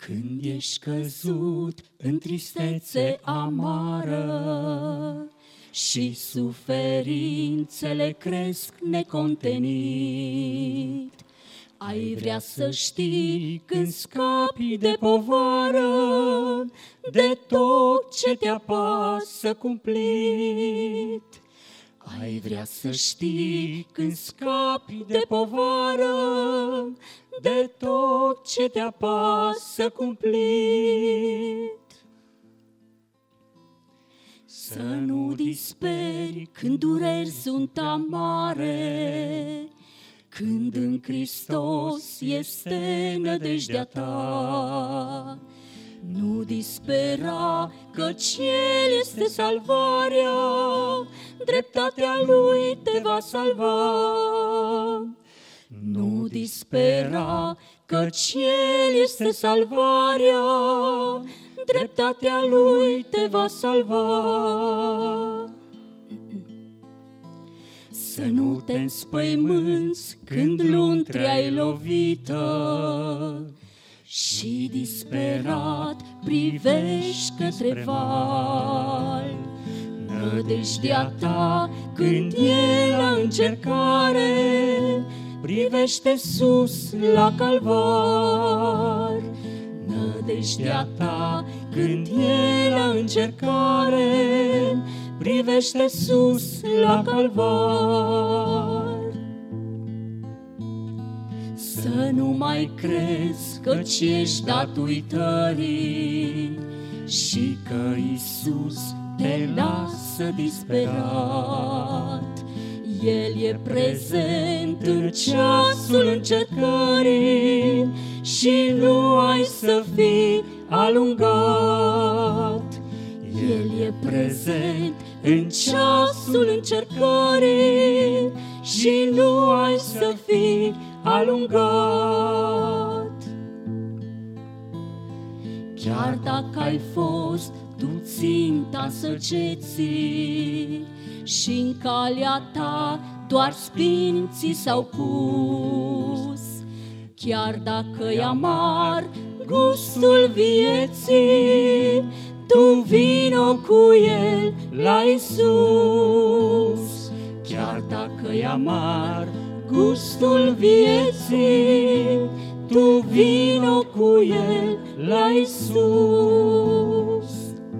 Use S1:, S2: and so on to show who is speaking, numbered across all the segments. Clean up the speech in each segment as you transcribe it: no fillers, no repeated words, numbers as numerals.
S1: Când ești căzut în tristețe amară și suferințele cresc necontenit, ai vrea să știi când scapi de povară, de tot ce te apasă cumplit. Ai vrea să știi când scapi de povară, de tot ce te apasă cumplit. Să nu disperi când dureri sunt amare, când în Hristos este nădejdea ta. Nu dispera, căci El este salvarea, dreptatea Lui te va salva. Nu dispera, căci El este salvarea, dreptatea Lui te va salva. Să nu te înspăimânți când luntrea ai lovită și disperat privești către val. Nădejdea ta când e la încercare, privește sus la calvar. Nădejdea ta când e la încercare, privește sus la calvar. Să nu mai crezi că-ți ești dat uitării și că Iisus te lasă disperat. El e prezent în ceasul încercării și nu ai să fii alungat. El e prezent în ceasul încercării și nu ai să fii alungat. Chiar dacă ai fost tu ținta săgeții și în calea ta doar spini ți s-au pus, chiar dacă e amar gustul vieții, tu vino cu El la Iisus. Chiar dacă e amar gustul vieții, tu vino cu El la Iisus.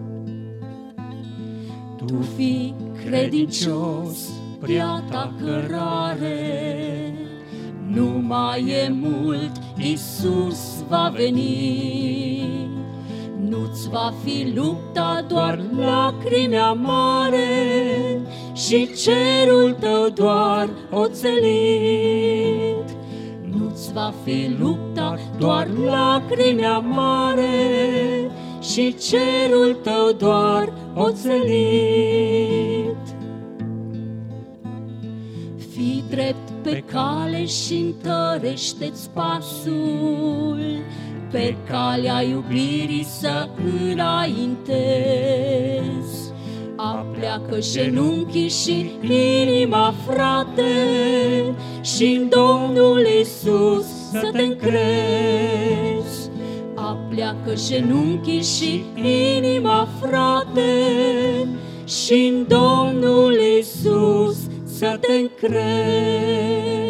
S1: Tu fii credincios, prea ta cărare, nu mai e mult, Iisus va veni. Nu-ți va fi lupta doar lacrimi amare și cerul tău doar oțelit. Nu-ți va fi lupta doar lacrimi amare și cerul tău doar oțelit. Fii drept pe cale și întărește-ți pasul, pe calea iubirii să înaintezi. Apleacă genunchii și inima, frate, și-n Domnul Iisus să te încrezi. Apleacă genunchii și inima, frate, și-n Domnul Iisus să te încrezi.